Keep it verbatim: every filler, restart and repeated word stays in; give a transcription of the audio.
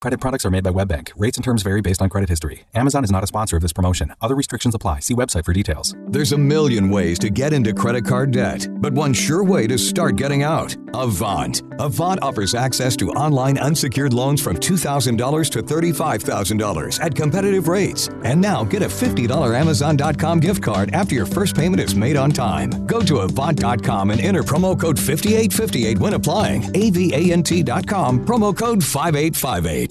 Credit products are made by WebBank. Rates and terms vary based on credit history. Amazon is not a sponsor of this promotion. Other restrictions apply. See website for details. There's a million ways to get into credit card debt, but one sure way to start getting out. Avant. Avant offers access to online unsecured loans from two thousand dollars to thirty-five thousand dollars at competitive rates. And now get a fifty dollars Amazon dot com gift card after your first payment is made on time. Go to Avant dot com and enter promo code five eight five eight when applying. A V A N T dot com, promo code five eight five eight.